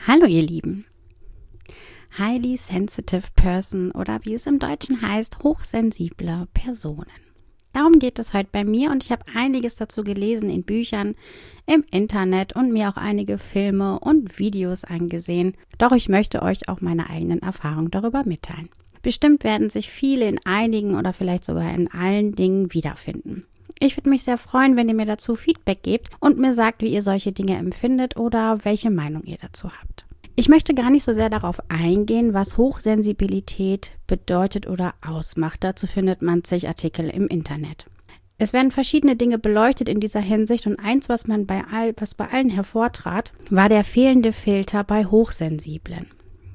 Hallo ihr Lieben. Highly Sensitive Person oder wie es im Deutschen heißt, hochsensible Personen. Darum geht es heute bei mir und ich habe einiges dazu gelesen in Büchern, im Internet und mir auch einige Filme und Videos angesehen. Doch ich möchte euch auch meine eigenen Erfahrungen darüber mitteilen. Bestimmt werden sich viele in einigen oder vielleicht sogar in allen Dingen wiederfinden. Ich würde mich sehr freuen, wenn ihr mir dazu Feedback gebt und mir sagt, wie ihr solche Dinge empfindet oder welche Meinung ihr dazu habt. Ich möchte gar nicht so sehr darauf eingehen, was Hochsensibilität bedeutet oder ausmacht. Dazu findet man zig Artikel im Internet. Es werden verschiedene Dinge beleuchtet in dieser Hinsicht und eins, was bei allen hervortrat, war der fehlende Filter bei Hochsensiblen.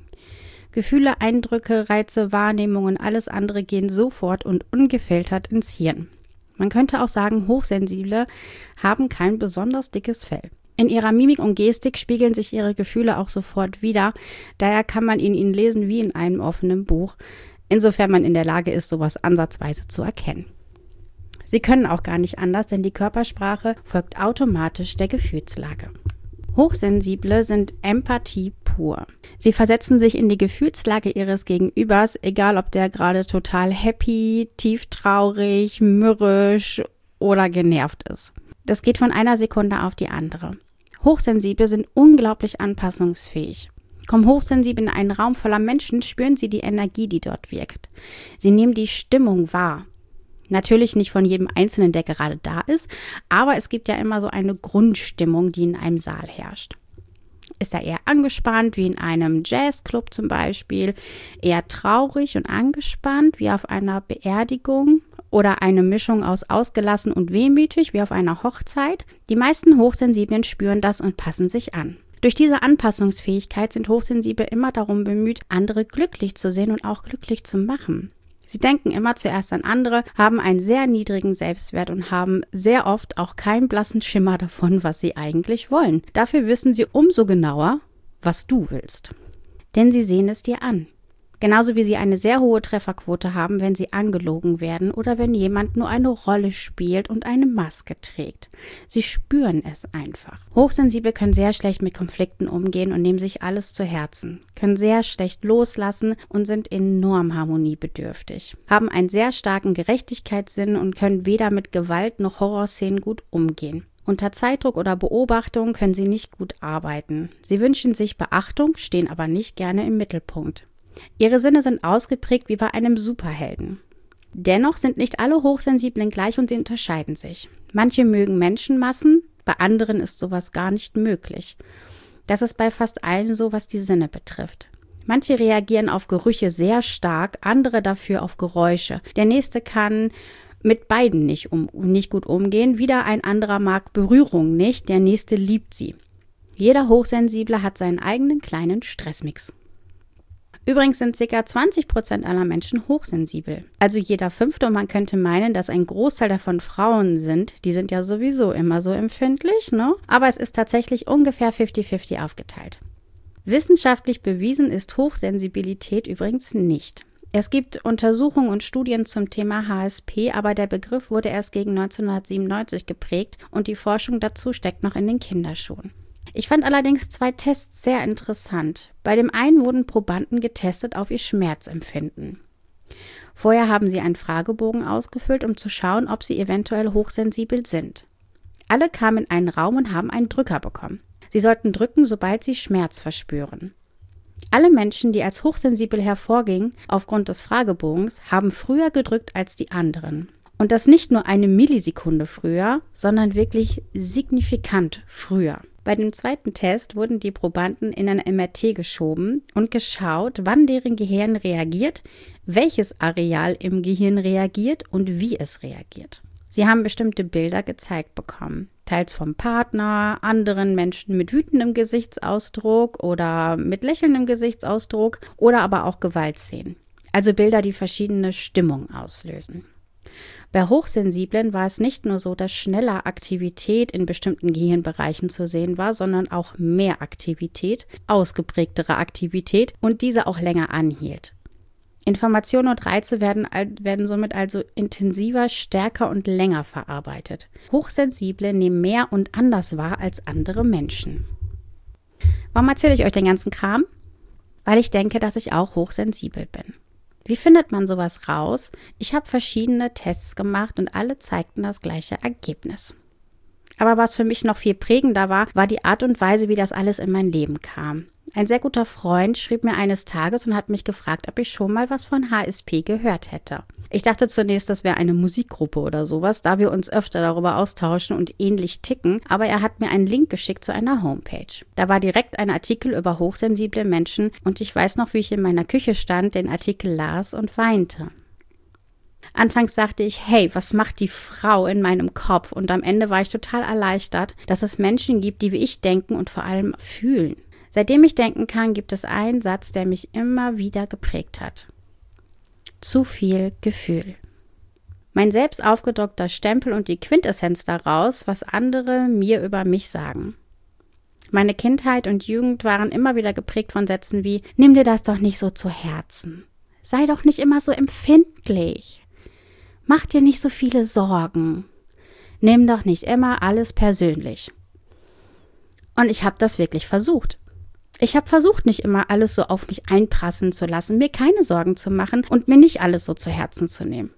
Gefühle, Eindrücke, Reize, Wahrnehmungen, alles andere gehen sofort und ungefiltert ins Hirn. Man könnte auch sagen, Hochsensible haben kein besonders dickes Fell. In ihrer Mimik und Gestik spiegeln sich ihre Gefühle auch sofort wider. Daher kann man in ihnen lesen wie in einem offenen Buch, insofern man in der Lage ist, sowas ansatzweise zu erkennen. Sie können auch gar nicht anders, denn die Körpersprache folgt automatisch der Gefühlslage. Hochsensible sind Empathie pur. Sie versetzen sich in die Gefühlslage ihres Gegenübers, egal ob der gerade total happy, tieftraurig, mürrisch oder genervt ist. Das geht von einer Sekunde auf die andere. Hochsensible sind unglaublich anpassungsfähig. Kommen hochsensibel in einen Raum voller Menschen, spüren sie die Energie, die dort wirkt. Sie nehmen die Stimmung wahr. Natürlich nicht von jedem Einzelnen, der gerade da ist, aber es gibt ja immer so eine Grundstimmung, die in einem Saal herrscht. Ist er eher angespannt, wie in einem Jazzclub zum Beispiel, eher traurig und angespannt, wie auf einer Beerdigung oder eine Mischung aus ausgelassen und wehmütig, wie auf einer Hochzeit? Die meisten Hochsensiblen spüren das und passen sich an. Durch diese Anpassungsfähigkeit sind Hochsensible immer darum bemüht, andere glücklich zu sehen und auch glücklich zu machen. Sie denken immer zuerst an andere, haben einen sehr niedrigen Selbstwert und haben sehr oft auch keinen blassen Schimmer davon, was sie eigentlich wollen. Dafür wissen sie umso genauer, was du willst. Denn sie sehen es dir an. Genauso wie sie eine sehr hohe Trefferquote haben, wenn sie angelogen werden oder wenn jemand nur eine Rolle spielt und eine Maske trägt. Sie spüren es einfach. Hochsensible können sehr schlecht mit Konflikten umgehen und nehmen sich alles zu Herzen, können sehr schlecht loslassen und sind enorm harmoniebedürftig, haben einen sehr starken Gerechtigkeitssinn und können weder mit Gewalt noch Horrorszenen gut umgehen. Unter Zeitdruck oder Beobachtung können sie nicht gut arbeiten. Sie wünschen sich Beachtung, stehen aber nicht gerne im Mittelpunkt. Ihre Sinne sind ausgeprägt wie bei einem Superhelden. Dennoch sind nicht alle Hochsensiblen gleich und sie unterscheiden sich. Manche mögen Menschenmassen, bei anderen ist sowas gar nicht möglich. Das ist bei fast allen so, was die Sinne betrifft. Manche reagieren auf Gerüche sehr stark, andere dafür auf Geräusche. Der nächste kann mit beiden nicht gut umgehen, wieder ein anderer mag Berührung nicht, der nächste liebt sie. Jeder Hochsensible hat seinen eigenen kleinen Stressmix. Übrigens sind ca. 20% aller Menschen hochsensibel. Also jeder Fünfte, und man könnte meinen, dass ein Großteil davon Frauen sind. Die sind ja sowieso immer so empfindlich, ne? Aber es ist tatsächlich ungefähr 50-50 aufgeteilt. Wissenschaftlich bewiesen ist Hochsensibilität übrigens nicht. Es gibt Untersuchungen und Studien zum Thema HSP, aber der Begriff wurde erst gegen 1997 geprägt und die Forschung dazu steckt noch in den Kinderschuhen. Ich fand allerdings 2 Tests sehr interessant. Bei dem einen wurden Probanden getestet auf ihr Schmerzempfinden. Vorher haben sie einen Fragebogen ausgefüllt, um zu schauen, ob sie eventuell hochsensibel sind. Alle kamen in einen Raum und haben einen Drücker bekommen. Sie sollten drücken, sobald sie Schmerz verspüren. Alle Menschen, die als hochsensibel hervorgingen, aufgrund des Fragebogens, haben früher gedrückt als die anderen. Und das nicht nur eine Millisekunde früher, sondern wirklich signifikant früher. Bei dem zweiten Test wurden die Probanden in ein MRT geschoben und geschaut, wann deren Gehirn reagiert, welches Areal im Gehirn reagiert und wie es reagiert. Sie haben bestimmte Bilder gezeigt bekommen, teils vom Partner, anderen Menschen mit wütendem Gesichtsausdruck oder mit lächelndem Gesichtsausdruck oder aber auch Gewaltszenen. Also Bilder, die verschiedene Stimmungen auslösen. Bei Hochsensiblen war es nicht nur so, dass schneller Aktivität in bestimmten Gehirnbereichen zu sehen war, sondern auch mehr Aktivität, ausgeprägtere Aktivität und diese auch länger anhielt. Informationen und Reize werden somit also intensiver, stärker und länger verarbeitet. Hochsensible nehmen mehr und anders wahr als andere Menschen. Warum erzähle ich euch den ganzen Kram? Weil ich denke, dass ich auch hochsensibel bin. Wie findet man sowas raus? Ich habe verschiedene Tests gemacht und alle zeigten das gleiche Ergebnis. Aber was für mich noch viel prägender war, war die Art und Weise, wie das alles in mein Leben kam. Ein sehr guter Freund schrieb mir eines Tages und hat mich gefragt, ob ich schon mal was von HSP gehört hätte. Ich dachte zunächst, das wäre eine Musikgruppe oder sowas, da wir uns öfter darüber austauschen und ähnlich ticken, aber er hat mir einen Link geschickt zu einer Homepage. Da war direkt ein Artikel über hochsensible Menschen und ich weiß noch, wie ich in meiner Küche stand, den Artikel las und weinte. Anfangs dachte ich, hey, was macht die Frau in meinem Kopf? Und am Ende war ich total erleichtert, dass es Menschen gibt, die wie ich denken und vor allem fühlen. Seitdem ich denken kann, gibt es einen Satz, der mich immer wieder geprägt hat. Zu viel Gefühl. Mein selbst aufgedruckter Stempel und die Quintessenz daraus, was andere mir über mich sagen. Meine Kindheit und Jugend waren immer wieder geprägt von Sätzen wie: Nimm dir das doch nicht so zu Herzen. Sei doch nicht immer so empfindlich. Mach dir nicht so viele Sorgen. Nimm doch nicht immer alles persönlich. Und ich habe das wirklich versucht. Ich habe versucht, nicht immer alles so auf mich einprasseln zu lassen, mir keine Sorgen zu machen und mir nicht alles so zu Herzen zu nehmen.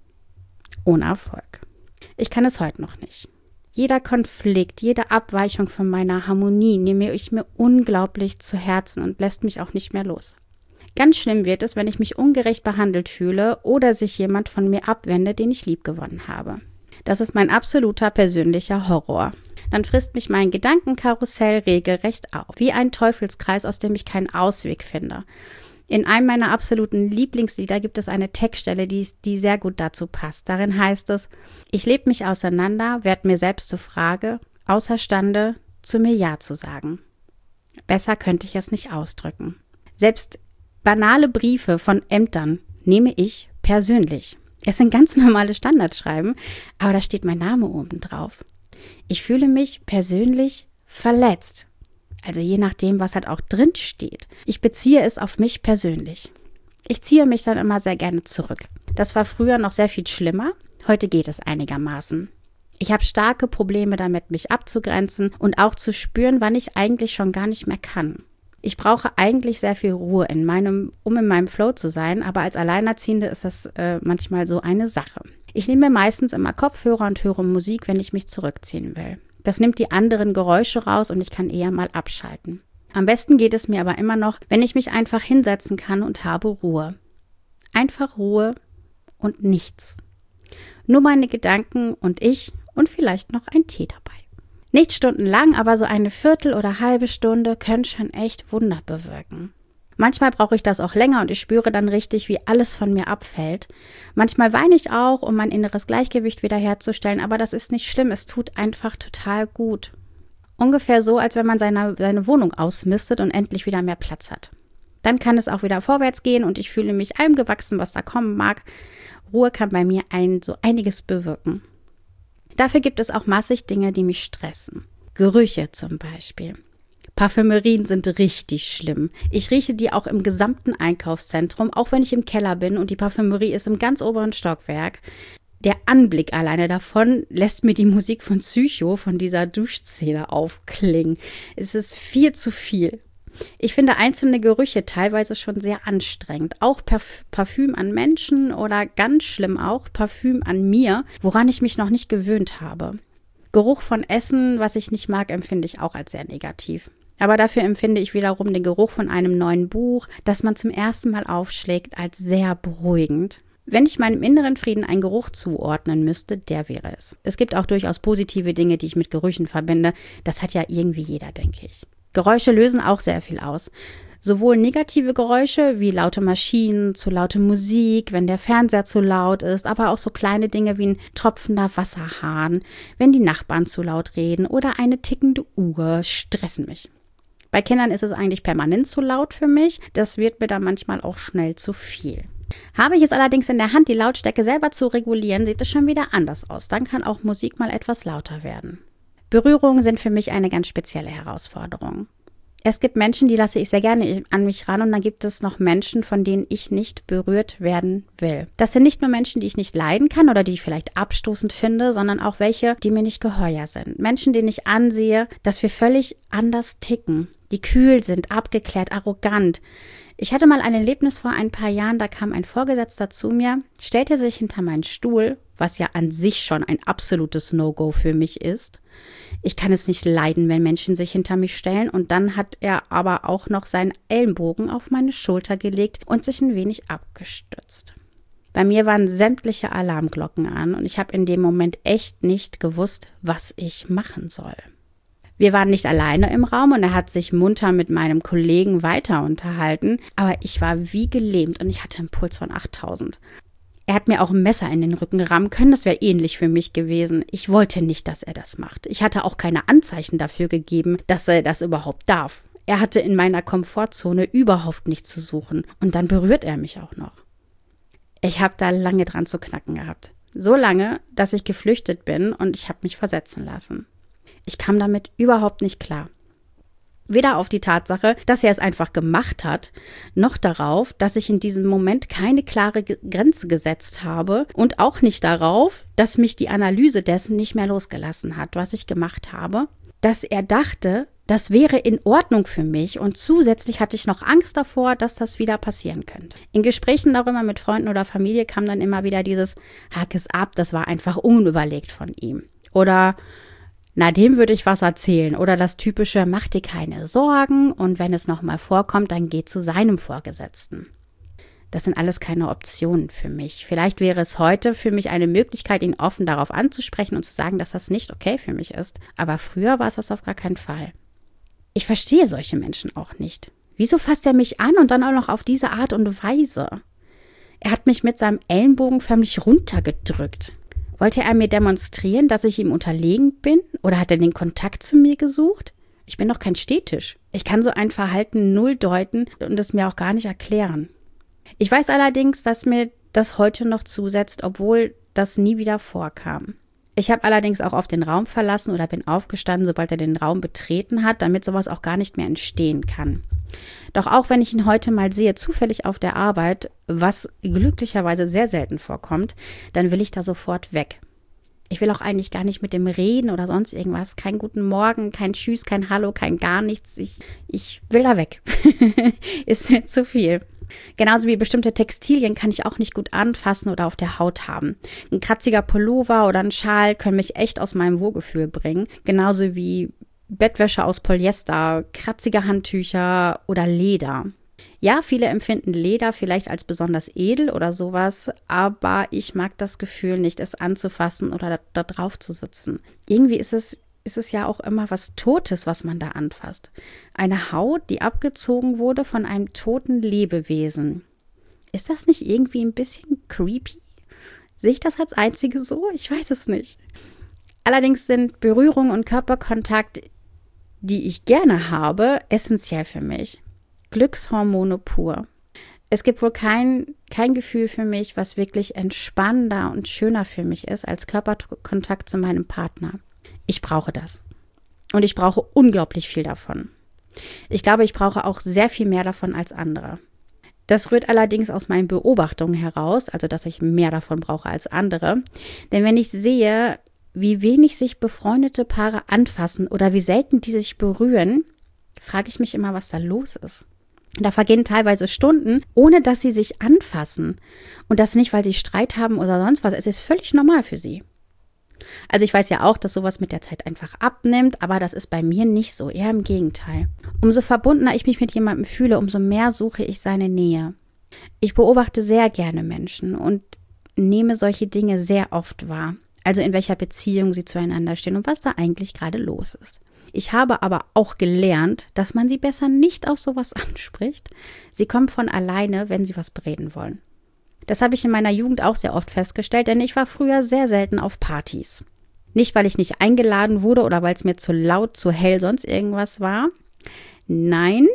Ohne Erfolg. Ich kann es heute noch nicht. Jeder Konflikt, jede Abweichung von meiner Harmonie nehme ich mir unglaublich zu Herzen und lässt mich auch nicht mehr los. Ganz schlimm wird es, wenn ich mich ungerecht behandelt fühle oder sich jemand von mir abwendet, den ich liebgewonnen habe. Das ist mein absoluter persönlicher Horror. Dann frisst mich mein Gedankenkarussell regelrecht auf, wie ein Teufelskreis, aus dem ich keinen Ausweg finde. In einem meiner absoluten Lieblingslieder gibt es eine Textstelle, die sehr gut dazu passt. Darin heißt es: Ich lebe mich auseinander, werd mir selbst zur Frage, außerstande, zu mir Ja zu sagen. Besser könnte ich es nicht ausdrücken. Selbst banale Briefe von Ämtern nehme ich persönlich. Es sind ganz normale Standardschreiben, aber da steht mein Name oben drauf. Ich fühle mich persönlich verletzt. Also je nachdem, was halt auch drin steht. Ich beziehe es auf mich persönlich. Ich ziehe mich dann immer sehr gerne zurück. Das war früher noch sehr viel schlimmer. Heute geht es einigermaßen. Ich habe starke Probleme damit, mich abzugrenzen und auch zu spüren, wann ich eigentlich schon gar nicht mehr kann. Ich brauche eigentlich sehr viel Ruhe um in meinem Flow zu sein, aber als Alleinerziehende ist das manchmal so eine Sache. Ich nehme mir meistens immer Kopfhörer und höre Musik, wenn ich mich zurückziehen will. Das nimmt die anderen Geräusche raus und ich kann eher mal abschalten. Am besten geht es mir aber immer noch, wenn ich mich einfach hinsetzen kann und habe Ruhe. Einfach Ruhe und nichts. Nur meine Gedanken und ich und vielleicht noch ein Tee dabei. Nicht stundenlang, aber so eine Viertel oder halbe Stunde können schon echt Wunder bewirken. Manchmal brauche ich das auch länger und ich spüre dann richtig, wie alles von mir abfällt. Manchmal weine ich auch, um mein inneres Gleichgewicht wiederherzustellen, aber das ist nicht schlimm, es tut einfach total gut. Ungefähr so, als wenn man seine Wohnung ausmistet und endlich wieder mehr Platz hat. Dann kann es auch wieder vorwärts gehen und ich fühle mich allem gewachsen, was da kommen mag. Ruhe kann bei mir so einiges bewirken. Dafür gibt es auch massig Dinge, die mich stressen. Gerüche zum Beispiel. Parfümerien sind richtig schlimm. Ich rieche die auch im gesamten Einkaufszentrum, auch wenn ich im Keller bin und die Parfümerie ist im ganz oberen Stockwerk. Der Anblick alleine davon lässt mir die Musik von Psycho, von dieser Duschszene aufklingen. Es ist viel zu viel. Ich finde einzelne Gerüche teilweise schon sehr anstrengend. Auch Parfüm an Menschen oder ganz schlimm auch Parfüm an mir, woran ich mich noch nicht gewöhnt habe. Geruch von Essen, was ich nicht mag, empfinde ich auch als sehr negativ. Aber dafür empfinde ich wiederum den Geruch von einem neuen Buch, das man zum ersten Mal aufschlägt, als sehr beruhigend. Wenn ich meinem inneren Frieden einen Geruch zuordnen müsste, der wäre es. Es gibt auch durchaus positive Dinge, die ich mit Gerüchen verbinde. Das hat ja irgendwie jeder, denke ich. Geräusche lösen auch sehr viel aus. Sowohl negative Geräusche wie laute Maschinen, zu laute Musik, wenn der Fernseher zu laut ist, aber auch so kleine Dinge wie ein tropfender Wasserhahn, wenn die Nachbarn zu laut reden oder eine tickende Uhr stressen mich. Bei Kindern ist es eigentlich permanent zu laut für mich. Das wird mir dann manchmal auch schnell zu viel. Habe ich es allerdings in der Hand, die Lautstärke selber zu regulieren, sieht es schon wieder anders aus. Dann kann auch Musik mal etwas lauter werden. Berührungen sind für mich eine ganz spezielle Herausforderung. Es gibt Menschen, die lasse ich sehr gerne an mich ran und dann gibt es noch Menschen, von denen ich nicht berührt werden will. Das sind nicht nur Menschen, die ich nicht leiden kann oder die ich vielleicht abstoßend finde, sondern auch welche, die mir nicht geheuer sind. Menschen, denen ich ansehe, dass wir völlig anders ticken, die kühl sind, abgeklärt, arrogant. Ich hatte mal ein Erlebnis vor ein paar Jahren, da kam ein Vorgesetzter zu mir, stellte sich hinter meinen Stuhl, was ja an sich schon ein absolutes No-Go für mich ist. Ich kann es nicht leiden, wenn Menschen sich hinter mich stellen, und dann hat er aber auch noch seinen Ellenbogen auf meine Schulter gelegt und sich ein wenig abgestützt. Bei mir waren sämtliche Alarmglocken an und ich habe in dem Moment echt nicht gewusst, was ich machen soll. Wir waren nicht alleine im Raum und er hat sich munter mit meinem Kollegen weiter unterhalten, aber ich war wie gelähmt und ich hatte einen Puls von 8000. Er hat mir auch ein Messer in den Rücken rammen können, das wäre ähnlich für mich gewesen. Ich wollte nicht, dass er das macht. Ich hatte auch keine Anzeichen dafür gegeben, dass er das überhaupt darf. Er hatte in meiner Komfortzone überhaupt nichts zu suchen und dann berührt er mich auch noch. Ich habe da lange dran zu knacken gehabt. So lange, dass ich geflüchtet bin und ich habe mich versetzen lassen. Ich kam damit überhaupt nicht klar. Weder auf die Tatsache, dass er es einfach gemacht hat, noch darauf, dass ich in diesem Moment keine klare Grenze gesetzt habe und auch nicht darauf, dass mich die Analyse dessen nicht mehr losgelassen hat, was ich gemacht habe, dass er dachte, das wäre in Ordnung für mich und zusätzlich hatte ich noch Angst davor, dass das wieder passieren könnte. In Gesprächen darüber mit Freunden oder Familie kam dann immer wieder dieses Hack es ab, das war einfach unüberlegt von ihm. Oder na, dem würde ich was erzählen. Oder das typische, mach dir keine Sorgen und wenn es nochmal vorkommt, dann geh zu seinem Vorgesetzten. Das sind alles keine Optionen für mich. Vielleicht wäre es heute für mich eine Möglichkeit, ihn offen darauf anzusprechen und zu sagen, dass das nicht okay für mich ist. Aber früher war es das auf gar keinen Fall. Ich verstehe solche Menschen auch nicht. Wieso fasst er mich an und dann auch noch auf diese Art und Weise? Er hat mich mit seinem Ellenbogen förmlich runtergedrückt. Wollte er mir demonstrieren, dass ich ihm unterlegen bin? Oder hat er den Kontakt zu mir gesucht? Ich bin doch kein Stehtisch. Ich kann so ein Verhalten null deuten und es mir auch gar nicht erklären. Ich weiß allerdings, dass mir das heute noch zusetzt, obwohl das nie wieder vorkam. Ich habe allerdings auch auf den Raum verlassen oder bin aufgestanden, sobald er den Raum betreten hat, damit sowas auch gar nicht mehr entstehen kann. Doch auch wenn ich ihn heute mal sehe, zufällig auf der Arbeit, was glücklicherweise sehr selten vorkommt, dann will ich da sofort weg. Ich will auch eigentlich gar nicht mit dem reden oder sonst irgendwas. Kein guten Morgen, kein Tschüss, kein Hallo, kein gar nichts. Ich will da weg. Ist mir zu viel. Genauso wie bestimmte Textilien kann ich auch nicht gut anfassen oder auf der Haut haben. Ein kratziger Pullover oder ein Schal können mich echt aus meinem Wohlgefühl bringen. Genauso wie Bettwäsche aus Polyester, kratzige Handtücher oder Leder. Ja, viele empfinden Leder vielleicht als besonders edel oder sowas, aber ich mag das Gefühl nicht, es anzufassen oder da drauf zu sitzen. Irgendwie ist es ja auch immer was Totes, was man da anfasst. Eine Haut, die abgezogen wurde von einem toten Lebewesen. Ist das nicht irgendwie ein bisschen creepy? Sehe ich das als Einzige so? Ich weiß es nicht. Allerdings sind Berührung und Körperkontakt, die ich gerne habe, essentiell für mich. Glückshormone pur. Es gibt wohl kein Gefühl für mich, was wirklich entspannender und schöner für mich ist, als Körperkontakt zu meinem Partner. Ich brauche das. Und ich brauche unglaublich viel davon. Ich glaube, ich brauche auch sehr viel mehr davon als andere. Das rührt allerdings aus meinen Beobachtungen heraus, also dass ich mehr davon brauche als andere. Denn wenn ich sehe, wie wenig sich befreundete Paare anfassen oder wie selten die sich berühren, frage ich mich immer, was da los ist. Da vergehen teilweise Stunden, ohne dass sie sich anfassen. Und das nicht, weil sie Streit haben oder sonst was. Es ist völlig normal für sie. Also ich weiß ja auch, dass sowas mit der Zeit einfach abnimmt, aber das ist bei mir nicht so, eher im Gegenteil. Umso verbundener ich mich mit jemandem fühle, umso mehr suche ich seine Nähe. Ich beobachte sehr gerne Menschen und nehme solche Dinge sehr oft wahr. Also in welcher Beziehung sie zueinander stehen und was da eigentlich gerade los ist. Ich habe aber auch gelernt, dass man sie besser nicht auf sowas anspricht. Sie kommen von alleine, wenn sie was bereden wollen. Das habe ich in meiner Jugend auch sehr oft festgestellt, denn ich war früher sehr selten auf Partys. Nicht, weil ich nicht eingeladen wurde oder weil es mir zu laut, zu hell, sonst irgendwas war. Nein,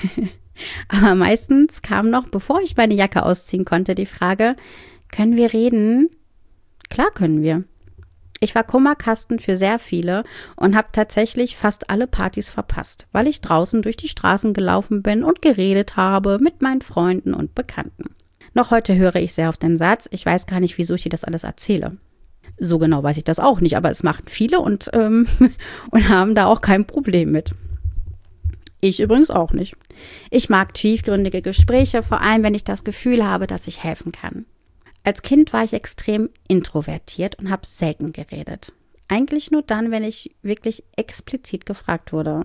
aber meistens kam noch, bevor ich meine Jacke ausziehen konnte, die Frage, können wir reden? Klar können wir. Ich war Kummerkasten für sehr viele und habe tatsächlich fast alle Partys verpasst, weil ich draußen durch die Straßen gelaufen bin und geredet habe mit meinen Freunden und Bekannten. Noch heute höre ich sehr oft den Satz, ich weiß gar nicht, wieso ich dir das alles erzähle. So genau weiß ich das auch nicht, aber es machen viele und haben da auch kein Problem mit. Ich übrigens auch nicht. Ich mag tiefgründige Gespräche, vor allem wenn ich das Gefühl habe, dass ich helfen kann. Als Kind war ich extrem introvertiert und habe selten geredet. Eigentlich nur dann, wenn ich wirklich explizit gefragt wurde.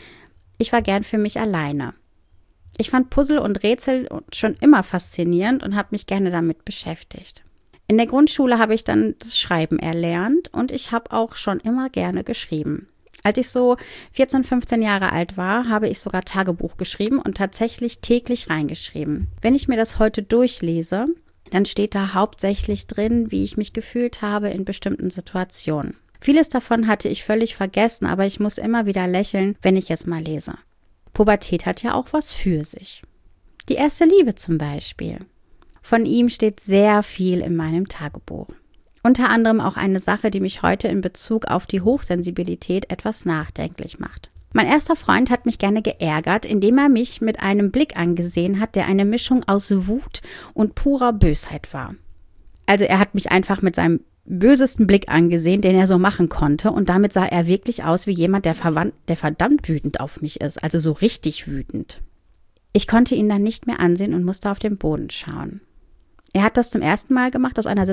Ich war gern für mich alleine. Ich fand Puzzle und Rätsel schon immer faszinierend und habe mich gerne damit beschäftigt. In der Grundschule habe ich dann das Schreiben erlernt und ich habe auch schon immer gerne geschrieben. Als ich so 14, 15 Jahre alt war, habe ich sogar Tagebuch geschrieben und tatsächlich täglich reingeschrieben. Wenn ich mir das heute durchlese, dann steht da hauptsächlich drin, wie ich mich gefühlt habe in bestimmten Situationen. Vieles davon hatte ich völlig vergessen, aber ich muss immer wieder lächeln, wenn ich es mal lese. Pubertät hat ja auch was für sich. Die erste Liebe zum Beispiel. Von ihm steht sehr viel in meinem Tagebuch. Unter anderem auch eine Sache, die mich heute in Bezug auf die Hochsensibilität etwas nachdenklich macht. Mein erster Freund hat mich gerne geärgert, indem er mich mit einem Blick angesehen hat, der eine Mischung aus Wut und purer Bösheit war. Also er hat mich einfach mit seinem bösesten Blick angesehen, den er so machen konnte, und damit sah er wirklich aus wie jemand, der verdammt wütend auf mich ist, also so richtig wütend. Ich konnte ihn dann nicht mehr ansehen und musste auf den Boden schauen. Er hat das zum ersten Mal gemacht aus einer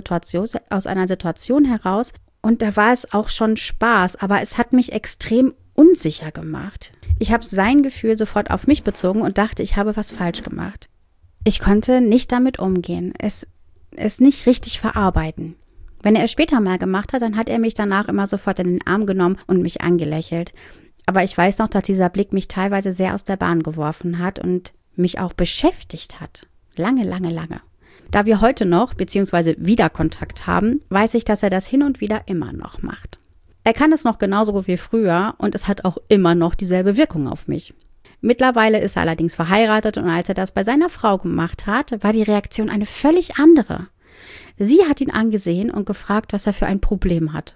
Situation heraus, und da war es auch schon Spaß, aber es hat mich extrem unsicher gemacht. Ich habe sein Gefühl sofort auf mich bezogen und dachte, ich habe was falsch gemacht. Ich konnte nicht damit umgehen, es nicht richtig verarbeiten. Wenn er es später mal gemacht hat, dann hat er mich danach immer sofort in den Arm genommen und mich angelächelt. Aber ich weiß noch, dass dieser Blick mich teilweise sehr aus der Bahn geworfen hat und mich auch beschäftigt hat. Lange, lange, lange. Da wir heute noch bzw. wieder Kontakt haben, weiß ich, dass er das hin und wieder immer noch macht. Er kann es noch genauso gut wie früher und es hat auch immer noch dieselbe Wirkung auf mich. Mittlerweile ist er allerdings verheiratet und als er das bei seiner Frau gemacht hat, war die Reaktion eine völlig andere. Sie hat ihn angesehen und gefragt, was er für ein Problem hat.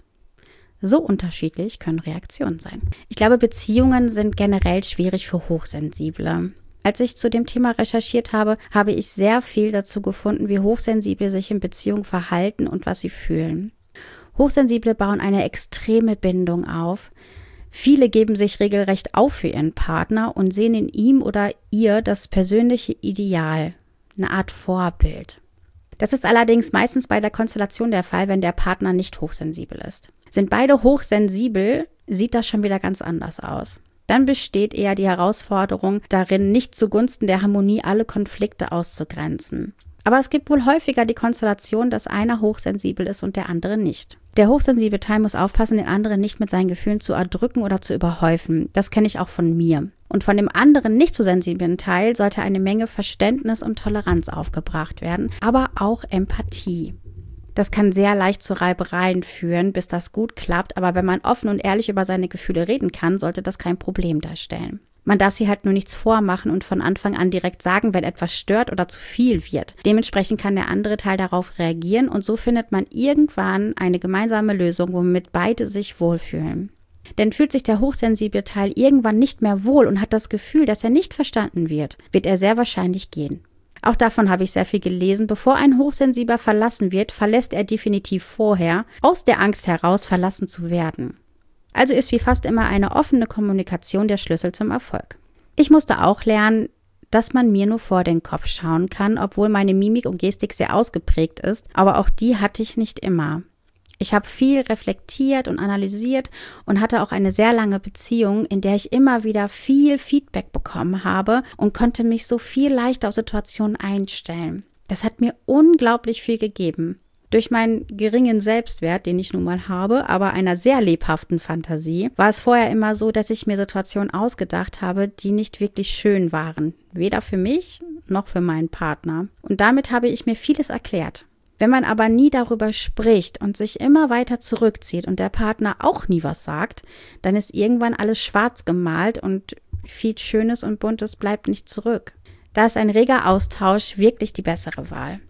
So unterschiedlich können Reaktionen sein. Ich glaube, Beziehungen sind generell schwierig für Hochsensible. Als ich zu dem Thema recherchiert habe, habe ich sehr viel dazu gefunden, wie Hochsensible sich in Beziehungen verhalten und was sie fühlen. Hochsensible bauen eine extreme Bindung auf. Viele geben sich regelrecht auf für ihren Partner und sehen in ihm oder ihr das persönliche Ideal, eine Art Vorbild. Das ist allerdings meistens bei der Konstellation der Fall, wenn der Partner nicht hochsensibel ist. Sind beide hochsensibel, sieht das schon wieder ganz anders aus. Dann besteht eher die Herausforderung darin, nicht zugunsten der Harmonie alle Konflikte auszugrenzen. Aber es gibt wohl häufiger die Konstellation, dass einer hochsensibel ist und der andere nicht. Der hochsensible Teil muss aufpassen, den anderen nicht mit seinen Gefühlen zu erdrücken oder zu überhäufen. Das kenne ich auch von mir. Und von dem anderen nicht so sensiblen Teil sollte eine Menge Verständnis und Toleranz aufgebracht werden, aber auch Empathie. Das kann sehr leicht zu Reibereien führen, bis das gut klappt, aber wenn man offen und ehrlich über seine Gefühle reden kann, sollte das kein Problem darstellen. Man darf sie halt nur nichts vormachen und von Anfang an direkt sagen, wenn etwas stört oder zu viel wird. Dementsprechend kann der andere Teil darauf reagieren und so findet man irgendwann eine gemeinsame Lösung, womit beide sich wohlfühlen. Denn fühlt sich der hochsensible Teil irgendwann nicht mehr wohl und hat das Gefühl, dass er nicht verstanden wird er sehr wahrscheinlich gehen. Auch davon habe ich sehr viel gelesen. Bevor ein Hochsensibler verlassen wird, verlässt er definitiv vorher, aus der Angst heraus verlassen zu werden. Also ist wie fast immer eine offene Kommunikation der Schlüssel zum Erfolg. Ich musste auch lernen, dass man mir nur vor den Kopf schauen kann, obwohl meine Mimik und Gestik sehr ausgeprägt ist, aber auch die hatte ich nicht immer. Ich habe viel reflektiert und analysiert und hatte auch eine sehr lange Beziehung, in der ich immer wieder viel Feedback bekommen habe und konnte mich so viel leichter auf Situationen einstellen. Das hat mir unglaublich viel gegeben. Durch meinen geringen Selbstwert, den ich nun mal habe, aber einer sehr lebhaften Fantasie, war es vorher immer so, dass ich mir Situationen ausgedacht habe, die nicht wirklich schön waren. Weder für mich noch für meinen Partner. Und damit habe ich mir vieles erklärt. Wenn man aber nie darüber spricht und sich immer weiter zurückzieht und der Partner auch nie was sagt, dann ist irgendwann alles schwarz gemalt und viel Schönes und Buntes bleibt nicht zurück. Da ist ein reger Austausch wirklich die bessere Wahl.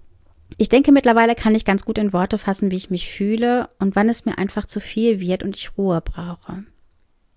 Ich denke, mittlerweile kann ich ganz gut in Worte fassen, wie ich mich fühle und wann es mir einfach zu viel wird und ich Ruhe brauche.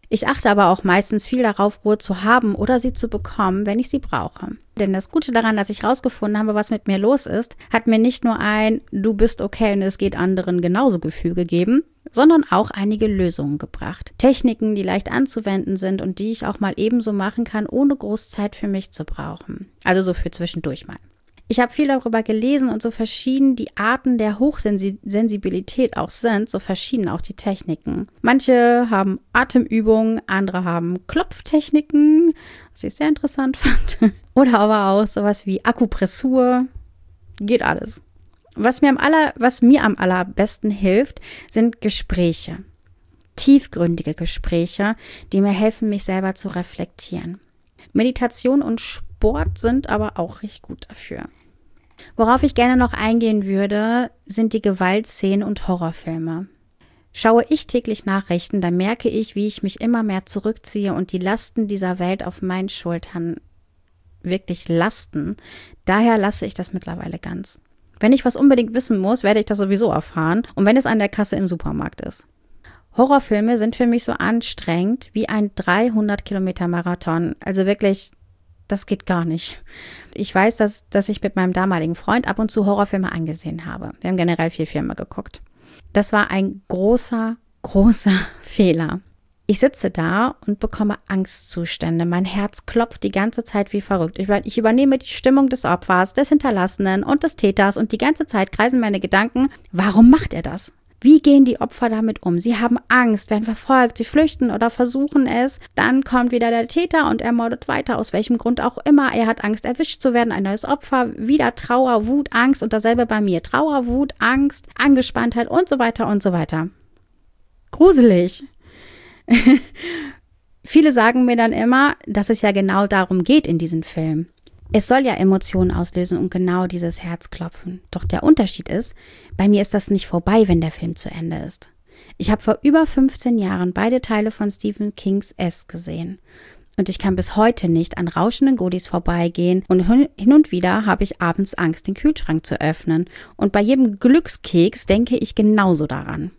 Ich achte aber auch meistens viel darauf, Ruhe zu haben oder sie zu bekommen, wenn ich sie brauche. Denn das Gute daran, dass ich rausgefunden habe, was mit mir los ist, hat mir nicht nur ein „Du bist okay und es geht anderen genauso" Gefühl gegeben, sondern auch einige Lösungen gebracht. Techniken, die leicht anzuwenden sind und die ich auch mal ebenso machen kann, ohne groß Zeit für mich zu brauchen. Also so für zwischendurch mal. Ich habe viel darüber gelesen und so verschieden die Arten der Hochsensibilität auch sind, so verschieden auch die Techniken. Manche haben Atemübungen, andere haben Klopftechniken, was ich sehr interessant fand. Oder aber auch sowas wie Akupressur, geht alles. Was mir am allerbesten hilft, sind Gespräche. Tiefgründige Gespräche, die mir helfen, mich selber zu reflektieren. Meditation und Sport sind aber auch recht gut dafür. Worauf ich gerne noch eingehen würde, sind die Gewaltszenen und Horrorfilme. Schaue ich täglich Nachrichten, dann merke ich, wie ich mich immer mehr zurückziehe und die Lasten dieser Welt auf meinen Schultern wirklich lasten. Daher lasse ich das mittlerweile ganz. Wenn ich was unbedingt wissen muss, werde ich das sowieso erfahren und wenn es an der Kasse im Supermarkt ist. Horrorfilme sind für mich so anstrengend wie ein 300 Kilometer Marathon. Also wirklich, das geht gar nicht. Ich weiß, dass ich mit meinem damaligen Freund ab und zu Horrorfilme angesehen habe. Wir haben generell viel Filme geguckt. Das war ein großer Fehler. Ich sitze da und bekomme Angstzustände. Mein Herz klopft die ganze Zeit wie verrückt. Ich übernehme die Stimmung des Opfers, des Hinterlassenen und des Täters und die ganze Zeit kreisen meine Gedanken, warum macht er das? Wie gehen die Opfer damit um? Sie haben Angst, werden verfolgt, sie flüchten oder versuchen es. Dann kommt wieder der Täter und er mordet weiter, aus welchem Grund auch immer. Er hat Angst, erwischt zu werden, ein neues Opfer, wieder Trauer, Wut, Angst und dasselbe bei mir. Trauer, Wut, Angst, Angespanntheit und so weiter und so weiter. Gruselig. Viele sagen mir dann immer, dass es ja genau darum geht in diesem Film. Es soll ja Emotionen auslösen und genau dieses Herzklopfen. Doch der Unterschied ist, bei mir ist das nicht vorbei, wenn der Film zu Ende ist. Ich habe vor über 15 Jahren beide Teile von Stephen Kings S gesehen. Und ich kann bis heute nicht an rauschenden Goodies vorbeigehen und hin und wieder habe ich abends Angst, den Kühlschrank zu öffnen. Und bei jedem Glückskeks denke ich genauso daran.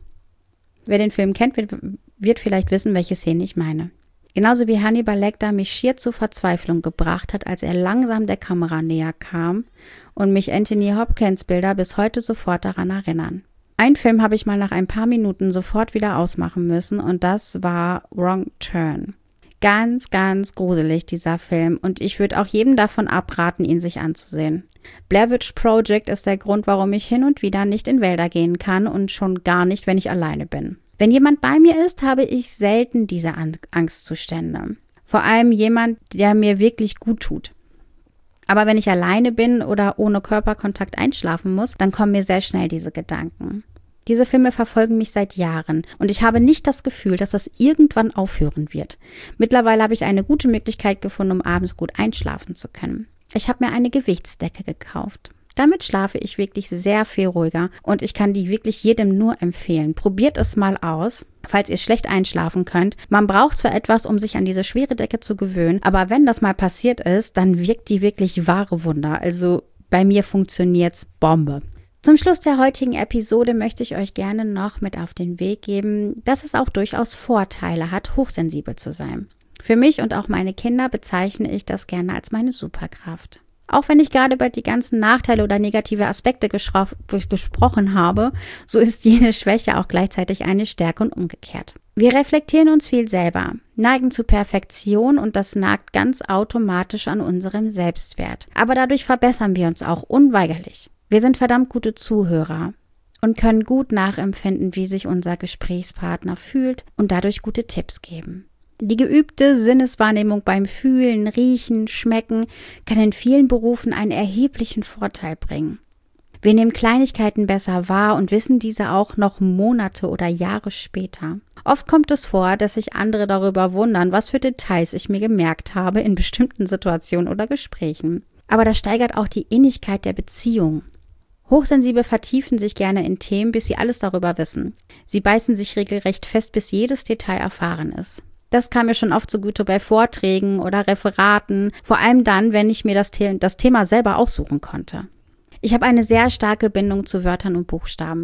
Wer den Film kennt, wird vielleicht wissen, welche Szene ich meine. Genauso wie Hannibal Lecter mich schier zur Verzweiflung gebracht hat, als er langsam der Kamera näher kam und mich Anthony Hopkins Bilder bis heute sofort daran erinnern. Einen Film habe ich mal nach ein paar Minuten sofort wieder ausmachen müssen und das war Wrong Turn. Ganz, ganz gruselig dieser Film und ich würde auch jedem davon abraten, ihn sich anzusehen. Blair Witch Project ist der Grund, warum ich hin und wieder nicht in Wälder gehen kann und schon gar nicht, wenn ich alleine bin. Wenn jemand bei mir ist, habe ich selten diese Angstzustände. Vor allem jemand, der mir wirklich gut tut. Aber wenn ich alleine bin oder ohne Körperkontakt einschlafen muss, dann kommen mir sehr schnell diese Gedanken. Diese Filme verfolgen mich seit Jahren und ich habe nicht das Gefühl, dass das irgendwann aufhören wird. Mittlerweile habe ich eine gute Möglichkeit gefunden, um abends gut einschlafen zu können. Ich habe mir eine Gewichtsdecke gekauft. Damit schlafe ich wirklich sehr viel ruhiger und ich kann die wirklich jedem nur empfehlen. Probiert es mal aus, falls ihr schlecht einschlafen könnt. Man braucht zwar etwas, um sich an diese schwere Decke zu gewöhnen, aber wenn das mal passiert ist, dann wirkt die wirklich wahre Wunder. Also bei mir funktioniert's Bombe. Zum Schluss der heutigen Episode möchte ich euch gerne noch mit auf den Weg geben, dass es auch durchaus Vorteile hat, hochsensibel zu sein. Für mich und auch meine Kinder bezeichne ich das gerne als meine Superkraft. Auch wenn ich gerade über die ganzen Nachteile oder negative Aspekte gesprochen habe, so ist jede Schwäche auch gleichzeitig eine Stärke und umgekehrt. Wir reflektieren uns viel selber, neigen zu Perfektion und das nagt ganz automatisch an unserem Selbstwert. Aber dadurch verbessern wir uns auch unweigerlich. Wir sind verdammt gute Zuhörer und können gut nachempfinden, wie sich unser Gesprächspartner fühlt und dadurch gute Tipps geben. Die geübte Sinneswahrnehmung beim Fühlen, Riechen, Schmecken kann in vielen Berufen einen erheblichen Vorteil bringen. Wir nehmen Kleinigkeiten besser wahr und wissen diese auch noch Monate oder Jahre später. Oft kommt es vor, dass sich andere darüber wundern, was für Details ich mir gemerkt habe in bestimmten Situationen oder Gesprächen. Aber das steigert auch die Innigkeit der Beziehung. Hochsensible vertiefen sich gerne in Themen, bis sie alles darüber wissen. Sie beißen sich regelrecht fest, bis jedes Detail erfahren ist. Das kam mir schon oft zugute bei Vorträgen oder Referaten, vor allem dann, wenn ich mir das Thema selber aussuchen konnte. Ich habe eine sehr starke Bindung zu Wörtern und Buchstaben.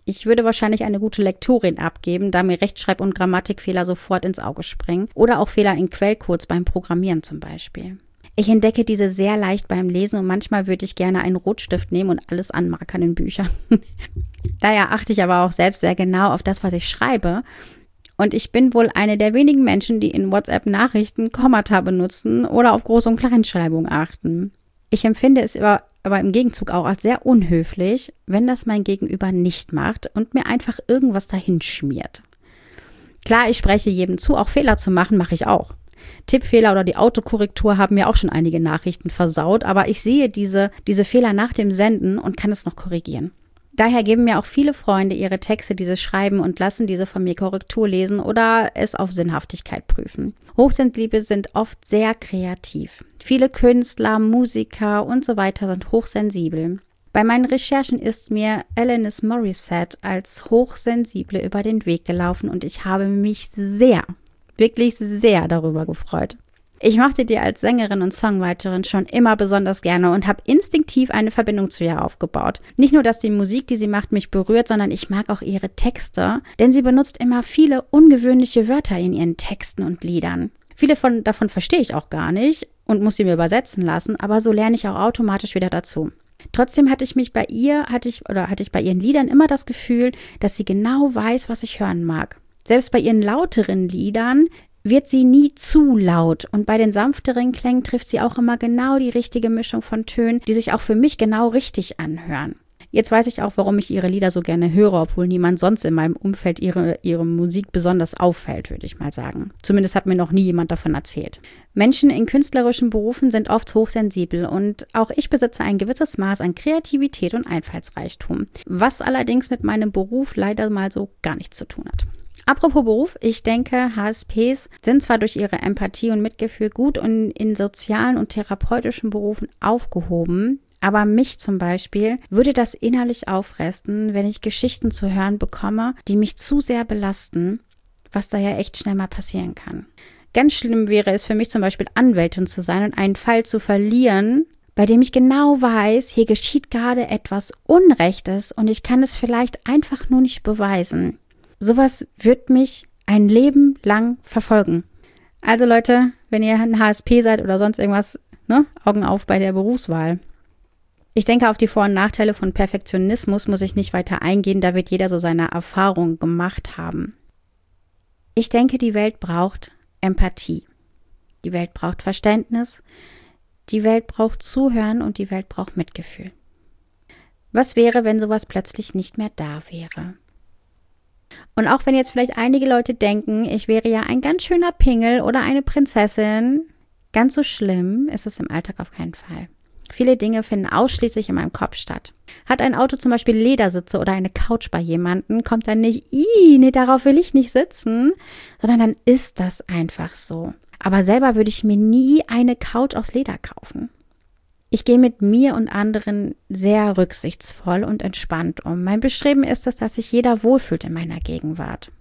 Ich würde wahrscheinlich eine gute Lektorin abgeben, da mir Rechtschreib- und Grammatikfehler sofort ins Auge springen oder auch Fehler in Quellcodes beim Programmieren zum Beispiel. Ich entdecke diese sehr leicht beim Lesen und manchmal würde ich gerne einen Rotstift nehmen und alles anmarkern in Büchern. Daher achte ich aber auch selbst sehr genau auf das, was ich schreibe. Und ich bin wohl eine der wenigen Menschen, die in WhatsApp-Nachrichten Kommata benutzen oder auf Groß- und Kleinschreibung achten. Ich empfinde es aber im Gegenzug auch als sehr unhöflich, wenn das mein Gegenüber nicht macht und mir einfach irgendwas dahin schmiert. Klar, ich spreche jedem zu, auch Fehler zu machen, mache ich auch. Tippfehler oder die Autokorrektur haben mir auch schon einige Nachrichten versaut, aber ich sehe diese Fehler nach dem Senden und kann es noch korrigieren. Daher geben mir auch viele Freunde ihre Texte dieses Schreiben und lassen diese von mir Korrektur lesen oder es auf Sinnhaftigkeit prüfen. Hochsensible sind oft sehr kreativ. Viele Künstler, Musiker und so weiter sind hochsensibel. Bei meinen Recherchen ist mir Alanis Morissette als Hochsensible über den Weg gelaufen und ich habe mich wirklich sehr darüber gefreut. Ich mochte die als Sängerin und Songwriterin schon immer besonders gerne und habe instinktiv eine Verbindung zu ihr aufgebaut. Nicht nur, dass die Musik, die sie macht, mich berührt, sondern ich mag auch ihre Texte, denn sie benutzt immer viele ungewöhnliche Wörter in ihren Texten und Liedern. Viele davon verstehe ich auch gar nicht und muss sie mir übersetzen lassen, aber so lerne ich auch automatisch wieder dazu. Trotzdem hatte ich bei ihren Liedern immer das Gefühl, dass sie genau weiß, was ich hören mag. Selbst bei ihren lauteren Liedern wird sie nie zu laut und bei den sanfteren Klängen trifft sie auch immer genau die richtige Mischung von Tönen, die sich auch für mich genau richtig anhören. Jetzt weiß ich auch, warum ich ihre Lieder so gerne höre, obwohl niemand sonst in meinem Umfeld ihre Musik besonders auffällt, würde ich mal sagen. Zumindest hat mir noch nie jemand davon erzählt. Menschen in künstlerischen Berufen sind oft hochsensibel und auch ich besitze ein gewisses Maß an Kreativität und Einfallsreichtum, was allerdings mit meinem Beruf leider mal so gar nichts zu tun hat. Apropos Beruf, ich denke, HSPs sind zwar durch ihre Empathie und Mitgefühl gut und in sozialen und therapeutischen Berufen aufgehoben, aber mich zum Beispiel würde das innerlich auffressen, wenn ich Geschichten zu hören bekomme, die mich zu sehr belasten, was da ja echt schnell mal passieren kann. Ganz schlimm wäre es für mich zum Beispiel, Anwältin zu sein und einen Fall zu verlieren, bei dem ich genau weiß, hier geschieht gerade etwas Unrechtes und ich kann es vielleicht einfach nur nicht beweisen. Sowas wird mich ein Leben lang verfolgen. Also Leute, wenn ihr ein HSP seid oder sonst irgendwas, Augen auf bei der Berufswahl. Ich denke, auf die Vor- und Nachteile von Perfektionismus muss ich nicht weiter eingehen, da wird jeder so seine Erfahrungen gemacht haben. Ich denke, die Welt braucht Empathie. Die Welt braucht Verständnis. Die Welt braucht Zuhören und die Welt braucht Mitgefühl. Was wäre, wenn sowas plötzlich nicht mehr da wäre? Und auch wenn jetzt vielleicht einige Leute denken, ich wäre ja ein ganz schöner Pingel oder eine Prinzessin, ganz so schlimm ist es im Alltag auf keinen Fall. Viele Dinge finden ausschließlich in meinem Kopf statt. Hat ein Auto zum Beispiel Ledersitze oder eine Couch bei jemandem, kommt dann nicht, nee, darauf will ich nicht sitzen, sondern dann ist das einfach so. Aber selber würde ich mir nie eine Couch aus Leder kaufen. Ich gehe mit mir und anderen sehr rücksichtsvoll und entspannt um. Mein Bestreben ist es, dass sich jeder wohlfühlt in meiner Gegenwart.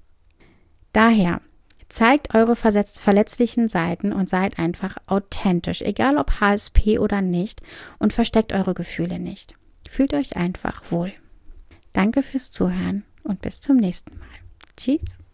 Daher, zeigt eure verletzlichen Seiten und seid einfach authentisch, egal ob HSP oder nicht, und versteckt eure Gefühle nicht. Fühlt euch einfach wohl. Danke fürs Zuhören und bis zum nächsten Mal. Tschüss.